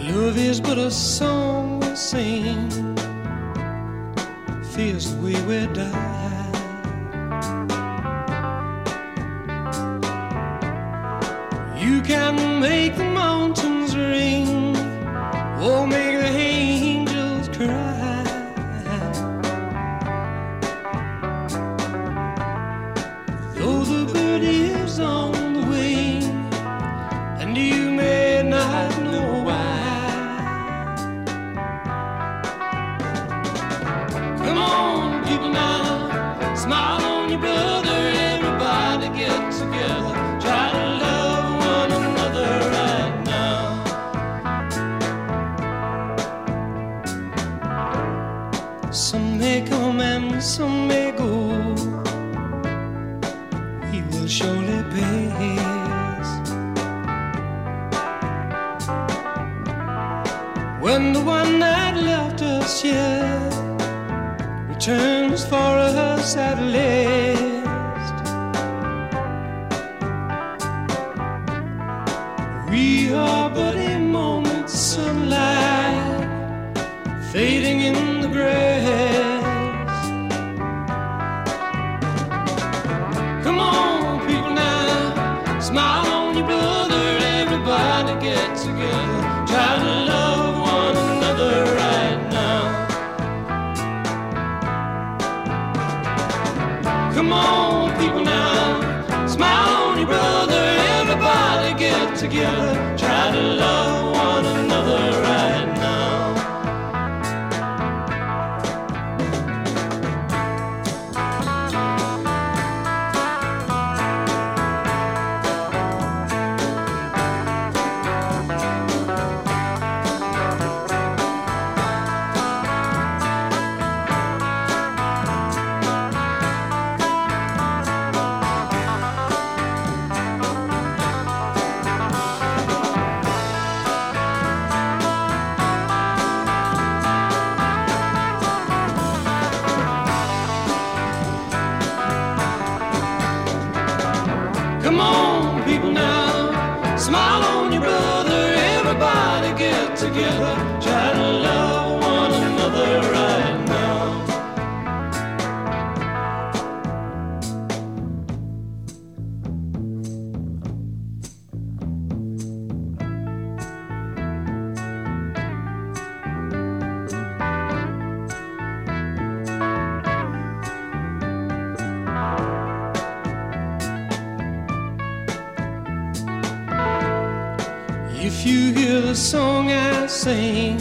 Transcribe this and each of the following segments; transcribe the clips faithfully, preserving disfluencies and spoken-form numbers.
Love is but a song we sing, feels the way we die. You can make the mountains ring, or make the angels cry. Though the bird is on the wing, and you may not know why. Come on, people now, smile on your brother. Everybody get together, try to love one another right now. Some may come and some may go, we will surely pass. When the one that left us here returns for us at last, we are but a moment's sunlight fading in the grass. Come on, people now, smile on your brother. Everybody get together, try to love one another right now. Come on, people now, smile on your brother. Everybody get together, try to love one another right now. Come on, people now, smile on your brother. Everybody get together, try to love one another right now. If you hear the song I sing,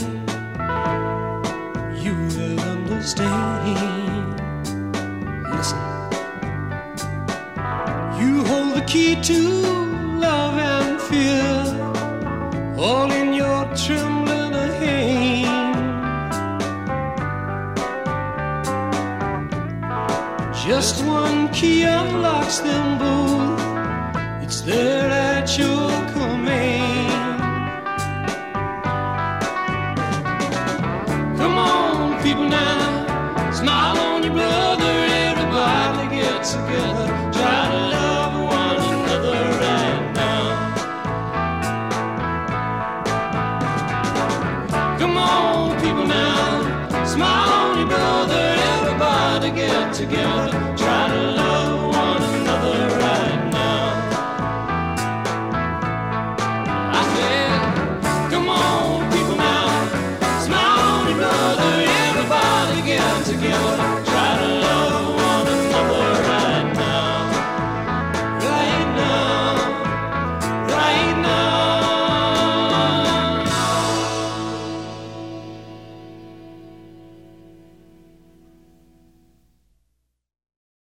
you will understand. Listen, you hold the key to love and fear, all in your trembling hand. Just one key unlocks them both, it's there at your command. People now, smile on your brother. Everybody get together, try to love one another right now. Come on, people now, smile on your brother. Everybody get together,